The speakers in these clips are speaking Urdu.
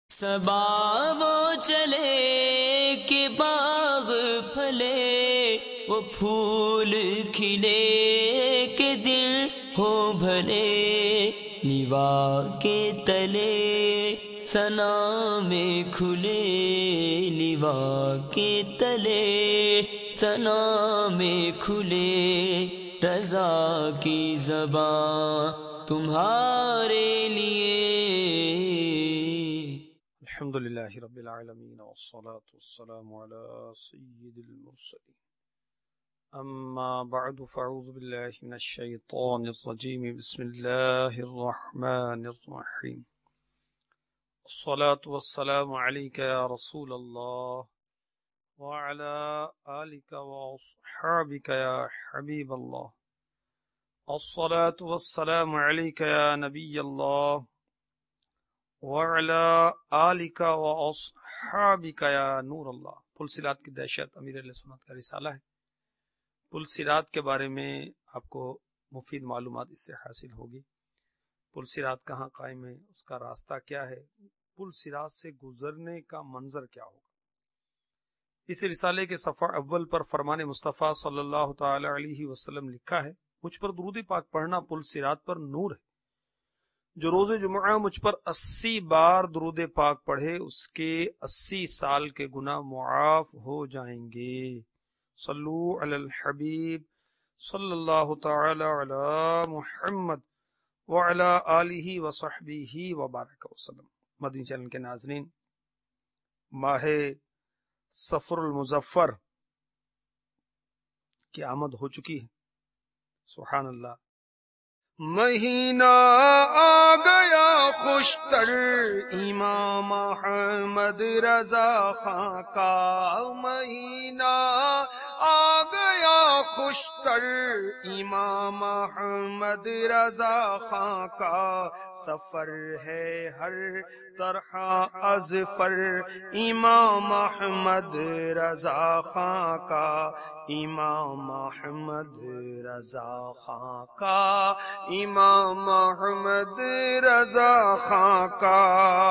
صبا وہ چلے کہ باغ پھلے، وہ پھول کھلے کہ دل ہو بھلے، لیوا کے تلے ثنا میں کھلے، لیوا کے تلے ثنا میں کھلے، رضا کی زبان تمہارے لیے۔ الحمد للہ رب العالمین والصلاة والسلام على سید المرسلین، اما بعد فاعوذ باللہ من الشیطان الرجیم، بسم اللہ الرحمن الرحیم، الصلاة والسلام علیک یا رسول اللہ وعلى آلک واصحابک یا حبیب اللہ، الصلاة والسلام علیک یا نبی اللہ وَعَلَىٰ آلِكَ وَأَصْحَابِكَ يَا نور اللہ۔ پل صراط کی دہشت امیر اہل سنت کا رسالہ ہے۔ پل صراط کے بارے میں آپ کو مفید معلومات اس سے حاصل ہوگی۔ پل صراط کہاں قائم ہے، اس کا راستہ کیا ہے، پل صراط سے گزرنے کا منظر کیا ہوگا۔ اس رسالے کے صفحہ اول پر فرمان مصطفیٰ صلی اللہ تعالی علیہ وسلم لکھا ہے، مجھ پر درود پاک پڑھنا پل صراط پر نور ہے۔ جو روز جمعہ مجھ پر 80 بار درود پاک پڑھے، اس کے 80 سال کے گناہ معاف ہو جائیں گے۔ صلو علی الحبیب صلی اللہ تعالی علی محمد وعلی آلہ وصحبہ وبارک وسلم۔ مدنی چینل کے ناظرین، ماہ صفر المظفر کی آمد ہو چکی ہے۔ سبحان اللہ، مہینہ آ گیا خوشتر امام احمد رضا خاں کا، مہینہ آ گیا خوشتر امام احمد رضا خاں کا، سفر ہے ہر طرح ازفر امام احمد رضا خاں کا، امام احمد رضا خاں کا، امام احمد رضا خاں کا۔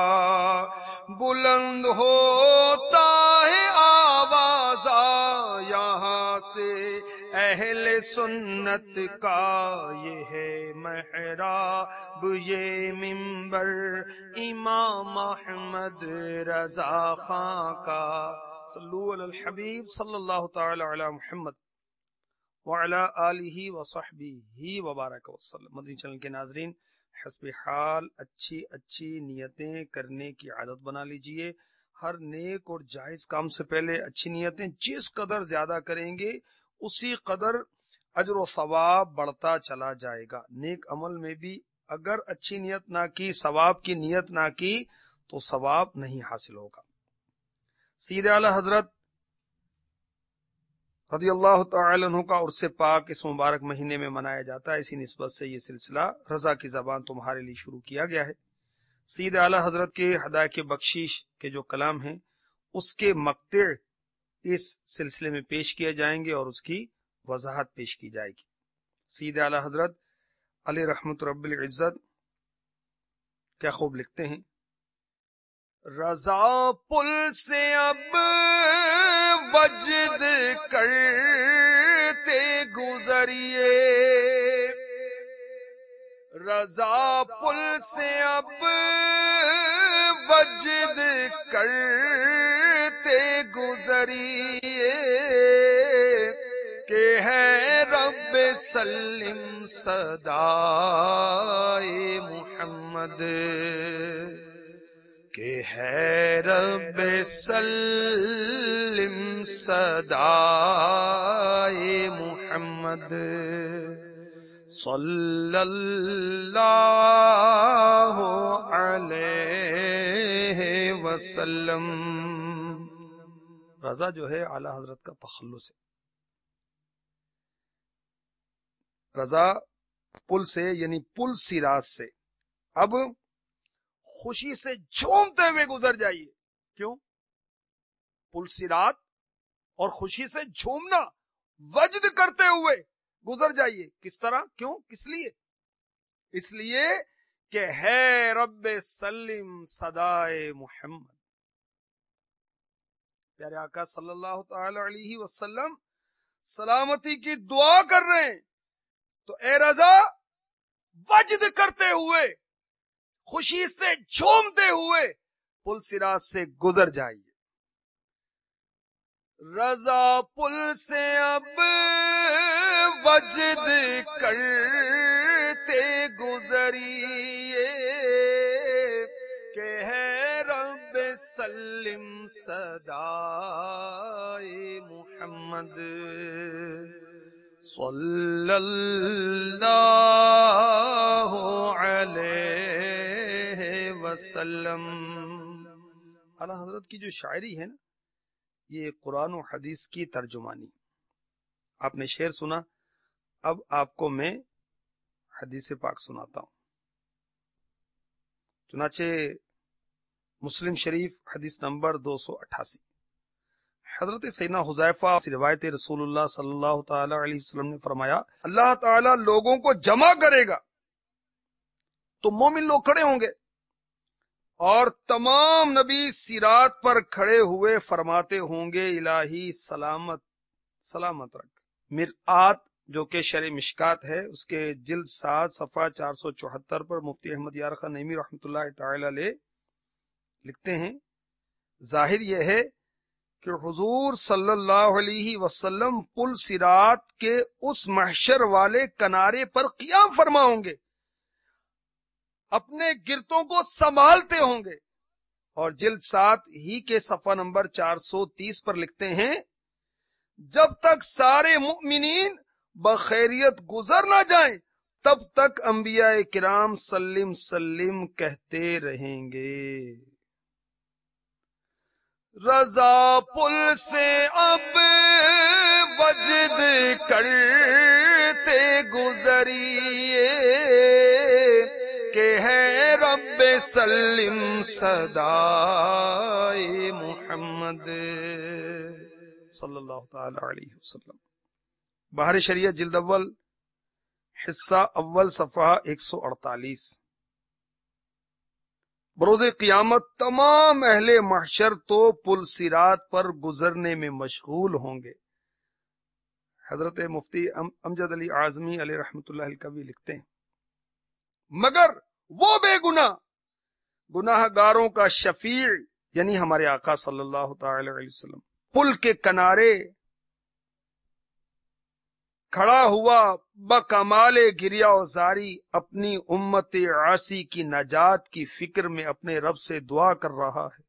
بلند ہوتا ہے آواز یہاں سے اہل سنت کا، یہ ہے محراب یہ منبر امام احمد رضا خاں کا۔ صلو علی الحبیب صلی اللہ تعالی علی محمد وعلی آلہ وصحبہ وبارک وسلم۔ مدنی چینل کے ناظرین، حسب حال اچھی نیتیں کرنے کی عادت بنا لیجئے۔ ہر نیک اور جائز کام سے پہلے اچھی نیتیں جس قدر زیادہ کریں گے اسی قدر اجر و ثواب بڑھتا چلا جائے گا۔ نیک عمل میں بھی اگر اچھی نیت نہ کی، ثواب کی نیت نہ کی تو ثواب نہیں حاصل ہوگا۔ سید اعلی حضرت رضی اللہ تعالی عنہ کا عرس پاک اس مبارک مہینے میں منایا جاتا ہے۔ اسی نسبت سے یہ سلسلہ رضا کی زبان تمہارے لیے شروع کیا گیا ہے۔ سید اعلی حضرت کے ہدایت بخشش کے جو کلام ہیں اس کے مقطع اس سلسلے میں پیش کیے جائیں گے اور اس کی وضاحت پیش کی جائے گی۔ سید اعلی حضرت علی رحمت رب العزت کیا خوب لکھتے ہیں، رضا پل سے اب وجد کرتے گزریے، رضا پل سے اب وجد کرتے گزریے، کہ ہے رب سلم صدائے محمد، کہ ہے رب سلم صدائے محمد، صلی اللہ علیہ وسلم۔ رضا جو ہے اعلی حضرت کا تخلص ہے۔ رضا پل سے یعنی پل صراط سے اب خوشی سے جھومتے ہوئے گزر جائیے۔ کیوں؟ پل صراط اور خوشی سے جھومنا، وجد کرتے ہوئے گزر جائیے۔ کس طرح؟ کیوں؟ کس لیے؟ اس لیے کہ ہے رب سلم صدائے محمد. پیارے آقا صلی اللہ تعالی علیہ وسلم سلامتی کی دعا کر رہے ہیں، تو اے رضا وجد کرتے ہوئے، خوشی سے جھومتے ہوئے پل صراط سے گزر جائیے. رضا پل سے اب وجد کرتے گزریے کہ ہے رب سلم صدائے محمد صلی اللہ علیہ وسلم. اعلیٰ حضرت کی جو شاعری ہے نا، یہ قرآن و حدیث کی ترجمانی. آپ نے شعر سنا، اب آپ کو میں حدیث پاک سناتا ہوں. چنانچہ مسلم شریف حدیث نمبر 288، حضرت سیدنا حذیفہ سے روایت رسول اللہ صلی اللہ تعالی علیہ وسلم نے فرمایا، اللہ تعالی لوگوں کو جمع کرے گا تو مومن لوگ کھڑے ہوں گے، اور تمام نبی صراط پر کھڑے ہوئے فرماتے ہوں گے الہی سلامت سلامت رکھ. مرآت جو کہ شرح مشکات ہے، اس کے جلد 7 صفحہ 474 پر مفتی احمد یار خان نعیمی رحمۃ اللہ تعالی علیہ لکھتے ہیں، ظاہر یہ ہے کہ حضور صلی اللہ علیہ وسلم پل صراط کے اس محشر والے کنارے پر قیام فرما ہوں گے، اپنے گرتوں کو سنبھالتے ہوں گے، اور جلد 7 ہی کے صفحہ نمبر 430 پر لکھتے ہیں، جب تک سارے مؤمنین بخیریت گزر نہ جائیں تب تک انبیاء کرام سلم سلم کہتے رہیں گے. رضا پل سے اب وجد کرتے گزریے کہ ہے رب سلم صدائے محمد صلی اللہ تعالی علیہ وسلم. بہار شریعت جلد اول حصہ اول صفحہ 148. بروز قیامت تمام اہل محشر تو پل صراط پر گزرنے میں مشغول ہوں گے. حضرت مفتی امجد علی اعظمی علیہ رحمۃ اللہ کبھی لکھتے ہیں، مگر وہ بے گناہ گناہ گاروں کا شفیع یعنی ہمارے آقا صلی اللہ تعالی علیہ وسلم پل کے کنارے کھڑا ہوا بکمال گریہ و زاری اپنی امت عاصی کی نجات کی فکر میں اپنے رب سے دعا کر رہا ہے،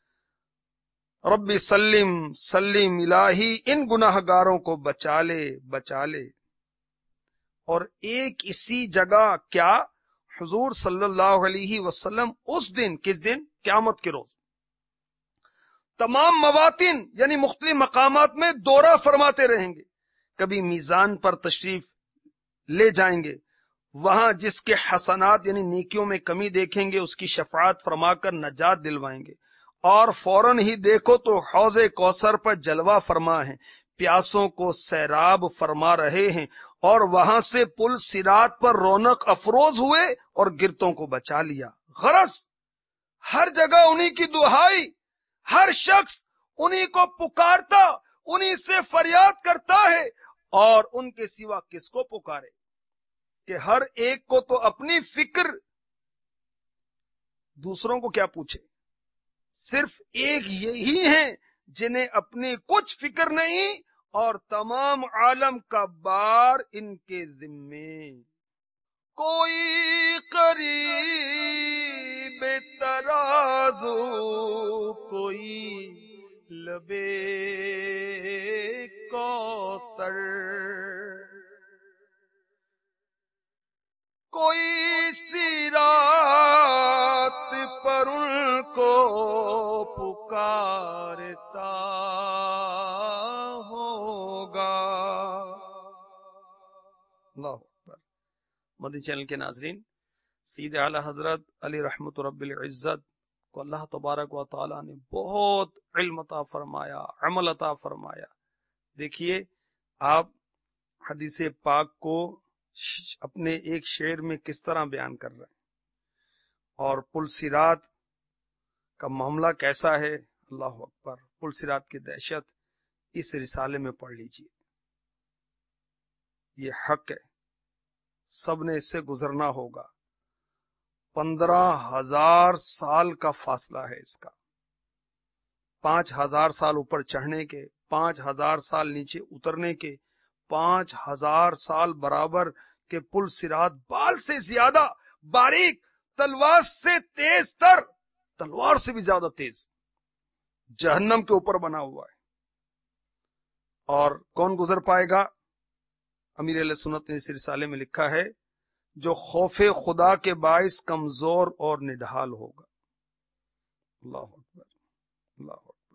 رب سلم سلم الہی ان گناہ گاروں کو بچا لے بچا لے. اور ایک اسی جگہ کیا حضور صلی اللہ علیہ وسلم اس دن، کس دن؟ قیامت کے روز تمام مواطن یعنی مختلف مقامات میں دورہ فرماتے رہیں گے. کبھی میزان پر تشریف لے جائیں گے، وہاں جس کے حسنات یعنی نیکیوں میں کمی دیکھیں گے اس کی شفاعت فرما کر نجات دلوائیں گے، اور فوراً ہی دیکھو تو حوض کوثر پر جلوہ فرما ہیں، پیاسوں کو سیراب فرما رہے ہیں، اور وہاں سے پل صراط پر رونق افروز ہوئے اور گرتوں کو بچا لیا. غرض ہر جگہ انہی کی دہائی، ہر شخص انہی کو پکارتا، انہی سے فریاد کرتا ہے، اور ان کے سوا کس کو پکارے کہ ہر ایک کو تو اپنی فکر، دوسروں کو کیا پوچھے. صرف ایک یہی ہیں جنہیں اپنی کچھ فکر نہیں اور تمام عالم کا بار ان کے ذمے. کوئی قریب ترازو، کوئی لبے کوثر، کوئی صراط پر ان کو پکارتا ہوگا. اللہ اکبر. مدنی چینل کے ناظرین، سید اعلی حضرت علی رحمت رب العزت کو اللہ تبارک و تعالی نے بہت علم عطا فرمایا، عمل عطا فرمایا. دیکھیے آپ حدیث پاک کو اپنے ایک شعر میں کس طرح بیان کر رہے ہیں. اور پل صراط کا معاملہ کیسا ہے، اللہ اکبر، پل صراط کی دہشت اس رسالے میں پڑھ لیجئے. یہ حق ہے، سب نے اس سے گزرنا ہوگا. 15,000 سال کا فاصلہ ہے اس کا. 5,000 سال اوپر چڑھنے کے، 5,000 سال نیچے اترنے کے، 5,000 سال برابر کے پل صراط بال سے زیادہ باریک، تلوار سے تیز تر، تلوار سے بھی زیادہ تیز، جہنم کے اوپر بنا ہوا ہے. اور کون گزر پائے گا؟ امیر اہل سنت نے اس رسالے میں لکھا ہے جو خوف خدا کے باعث کمزور اور نڈھال ہوگا. اللہ اکبر، اللہ اکبر.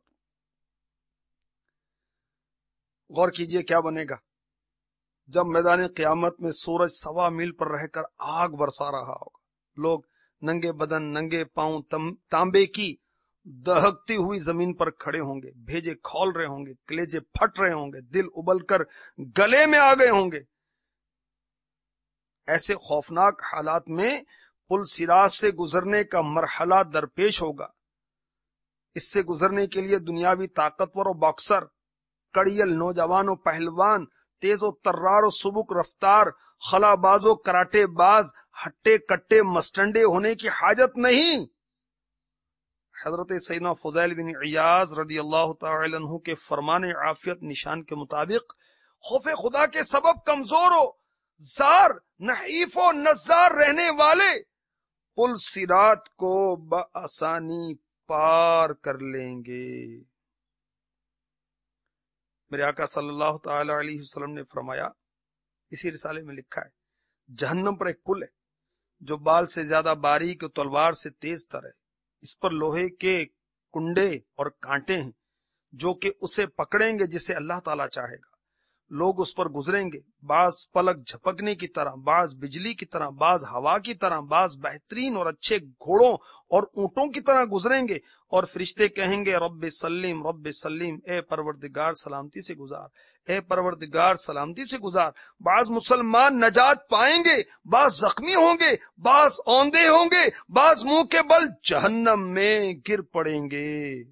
غور کیجئے کیا بنے گا جب میدان قیامت میں سورج 1.25 میل پر رہ کر آگ برسا رہا ہوگا. لوگ ننگے بدن، ننگے پاؤں، تانبے کی دہکتی ہوئی زمین پر کھڑے ہوں گے، بھیجے کھول رہے ہوں گے، کلیجے پھٹ رہے ہوں گے، دل ابل کر گلے میں آ گئے ہوں گے. ایسے خوفناک حالات میں پل صراط سے گزرنے کا مرحلہ درپیش ہوگا. اس سے گزرنے کے لیے دنیاوی طاقتور و باکسر، کڑیل نوجوان و پہلوان، تیز و ترار و سبک رفتار، خلا باز و کراٹے باز، ہٹے کٹے مسٹنڈے ہونے کی حاجت نہیں. حضرت سیدنا فضیل بن عیاض رضی اللہ تعالی عنہ کے فرمان عافیت نشان کے مطابق خوف خدا کے سبب کمزور و زار، نحیف و نزار رہنے والے پل صراط کو بآسانی پار کر لیں گے. میرے آقا صلی اللہ تعالی علیہ وسلم نے فرمایا، اسی رسالے میں لکھا ہے، جہنم پر ایک پل ہے جو بال سے زیادہ باریک اور تلوار سے تیز تر ہے. اس پر لوہے کے کنڈے اور کانٹے ہیں جو کہ اسے پکڑیں گے جسے اللہ تعالیٰ چاہے گا. لوگ اس پر گزریں گے، بعض پلک جھپکنے کی طرح، بعض بجلی کی طرح، بعض ہوا کی طرح، بعض بہترین اور اچھے گھوڑوں اور اونٹوں کی طرح گزریں گے. اور فرشتے کہیں گے رب سلیم رب سلیم، اے پروردگار سلامتی سے گزار، اے پروردگار سلامتی سے گزار. بعض مسلمان نجات پائیں گے، بعض زخمی ہوں گے، بعض اوندے ہوں گے، بعض منہ کے بل جہنم میں گر پڑیں گے.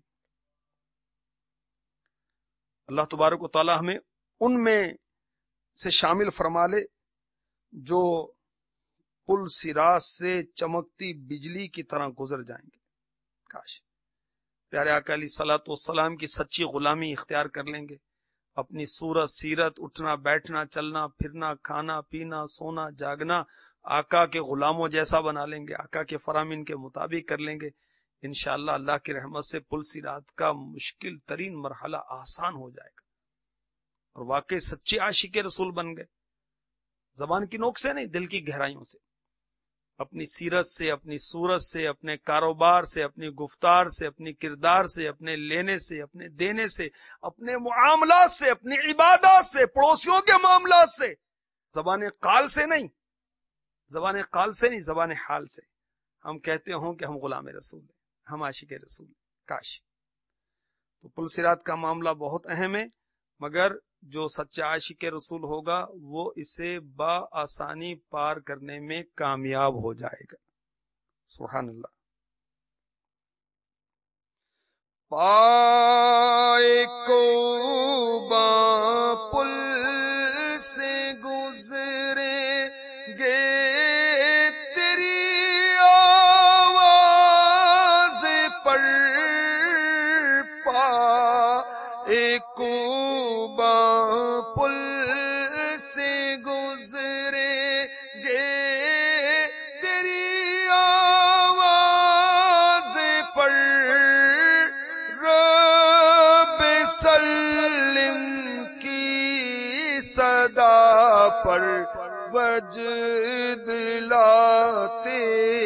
اللہ تبارک و تعالی ہمیں ان میں سے شامل فرما لے جو پل صراط سے چمکتی بجلی کی طرح گزر جائیں گے. کاش پیارے آقا علیہ الصلوۃ والسلام کی سچی غلامی اختیار کر لیں گے، اپنی صورت سیرت، اٹھنا بیٹھنا، چلنا پھرنا، کھانا پینا، سونا جاگنا آقا کے غلاموں جیسا بنا لیں گے، آقا کے فرامین کے مطابق کر لیں گے. انشاءاللہ اللہ کی رحمت سے پل صراط کا مشکل ترین مرحلہ آسان ہو جائے گا اور واقعی سچے عاشق رسول بن گئے. زبان کی نوک سے نہیں، دل کی گہرائیوں سے، اپنی سیرت سے، اپنی صورت سے، اپنے کاروبار سے، اپنی گفتار سے، اپنی کردار سے، اپنے لینے سے، اپنے دینے سے، اپنے معاملات سے، اپنی عبادات سے، پڑوسیوں کے معاملات سے. زبان قال سے نہیں، زبان قال سے نہیں، زبان حال سے ہم کہتے ہوں کہ ہم غلام رسول ہیں، ہم عاشق رسول ہیں. کاش. تو پل صراط کا معاملہ بہت اہم ہے، مگر جو سچا عاشق رسول ہوگا وہ اسے بآسانی پار کرنے میں کامیاب ہو جائے گا. سبحان اللہ. پائے کو با پل سے گزرے گے تیری آواز پر، پائے کو با پل سے گزرے گے تیری آواز پر، رب سلم کی صدا پر وجد لاتے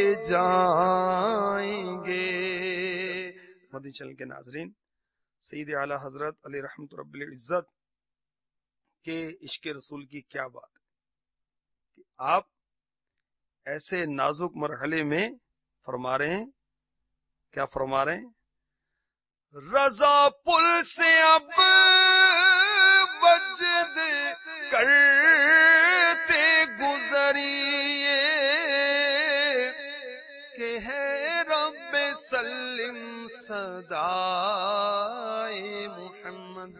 جائیں گے. مدنی چینل کے ناظرین، سید اعلی حضرت علی رحمت رب العزت کے عشق رسول کی کیا بات ہے کہ آپ ایسے نازک مرحلے میں فرما رہے ہیں. کیا فرما رہے ہیں؟ رضا پل سے اب وجد کرتے گزریے کہ ہے سلم صدائے محمد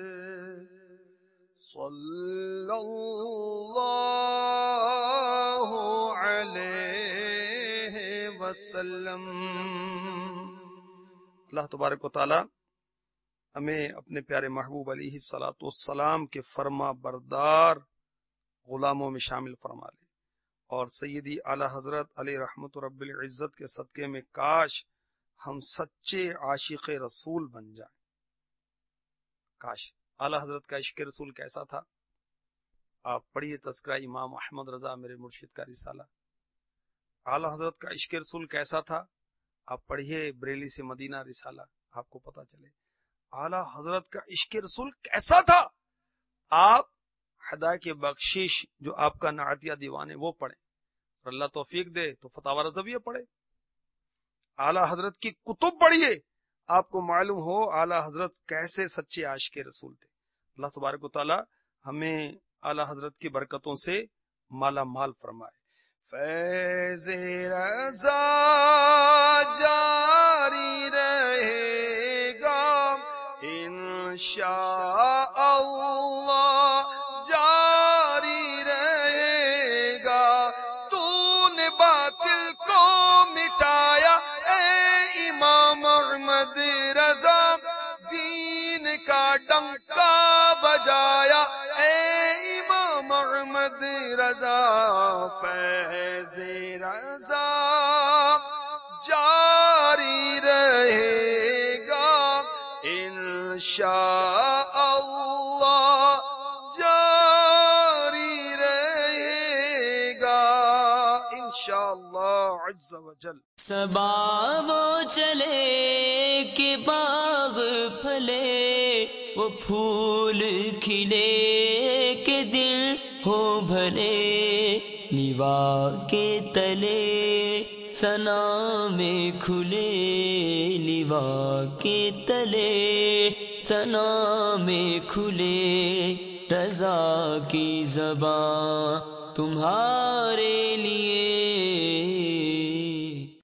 صلی اللہ علیہ وسلم۔ اللہ تبارک و تعالی ہمیں اپنے پیارے محبوب علیہ الصلوۃ والسلام کے فرما بردار غلاموں میں شامل فرما لے، اور سیدی اعلی حضرت علیہ رحمت رب العزت کے صدقے میں کاش ہم سچے عاشق رسول بن جائیں۔ کاش اعلی حضرت کا عشق رسول کیسا تھا، آپ پڑھیے تذکرہ امام احمد رضا میرے مرشد کا رسالہ۔ اعلی حضرت کا عشق رسول کیسا تھا، آپ پڑھیے بریلی سے مدینہ رسالہ، آپ کو پتا چلے اعلی حضرت کا عشق رسول کیسا تھا۔ آپ ہدایت بخشش جو آپ کا نعتیہ دیوان ہے وہ پڑھیں، اور اللہ توفیق دے تو فتاوی رضویہ پڑھے، اعلی حضرت کی کتب پڑھیے، آپ کو معلوم ہو اعلی حضرت کیسے سچے عاشق رسول تھے۔ اللہ تبارک و تعالی ہمیں اعلی حضرت کی برکتوں سے مالا مال فرمائے۔ فیض رضا جاری رہے گا انشاء اللہ، جاری رہے گا۔ تو نے باطل کو مٹایا اے امام احمد رضا، دین کا ڈنکا بجایا اے امام احمد رضا۔ فیض رضا جاری رہے گا انشاء اللہ، جاری رہے گا انشاءاللہ عز و جل۔ صبا وہ چلے کہ باغ پھلے، وہ پھول کھلے کہ دل ہو بھلے، لیوا کے تلے ثنا میں کھلے، لیوا کے تلے ثنا میں کھلے، رضا کی زبان تمہارے لیے